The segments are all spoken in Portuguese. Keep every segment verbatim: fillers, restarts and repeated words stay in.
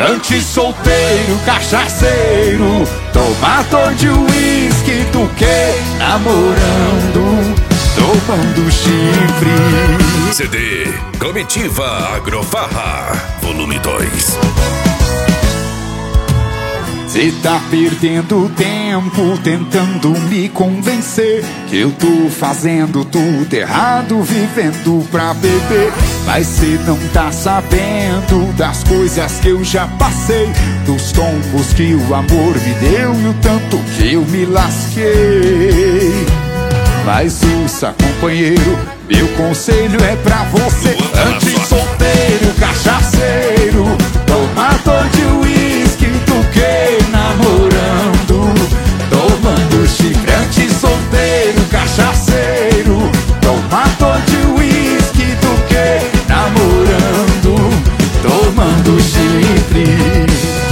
Antes solteiro, cachaceiro, tomador de uísque, do que namorando, tomando chifre. C D Comitiva Agrofarra, volume dois. Cê tá perdendo tempo tentando me convencer que eu tô fazendo tudo errado, vivendo pra beber. Mas cê não tá sabendo das coisas que eu já passei, dos tombos que o amor me deu e o tanto que eu me lasquei. Mas ouça, companheiro, meu conselho é pra você. Antes solteiro, cachaceiro, tomador de uísque, do que namorando, tomando chifre. Antes solteiro, cachaceiro, tomador de uísque, do que namorando, tomando chifre.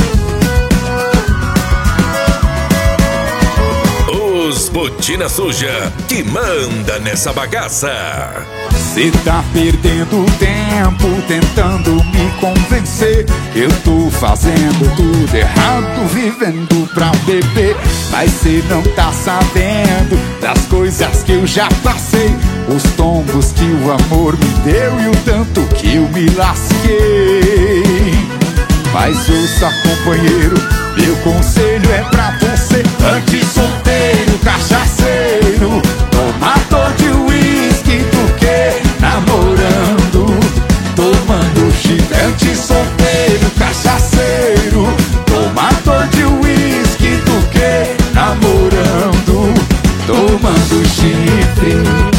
Botina suja que manda nessa bagaça. Cê tá perdendo tempo tentando me convencer que eu tô fazendo tudo errado, vivendo pra beber. Mas cê não tá sabendo das coisas que eu já passei, os tombos que o amor me deu e o tanto que eu me lasquei. Mas ouça, companheiro, meu conselho é pra você. Antes solteiro, cachaceiro, tomador de uísque, do que namorando, tomando chifre. Antes solteiro, cachaceiro, tomador de uísque, do que namorando, tomando chifre.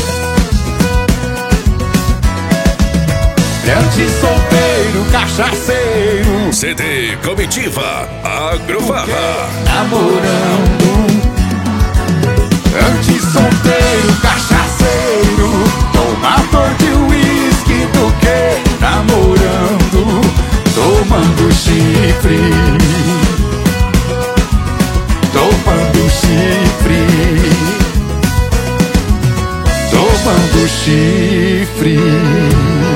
Antes solteiro, cachaceiro, C D Comitiva Agrofarra, namorando. Antes solteiro, cachaceiro, tomador de uísque, do que namorando, tomando chifre, tomando chifre, tomando chifre.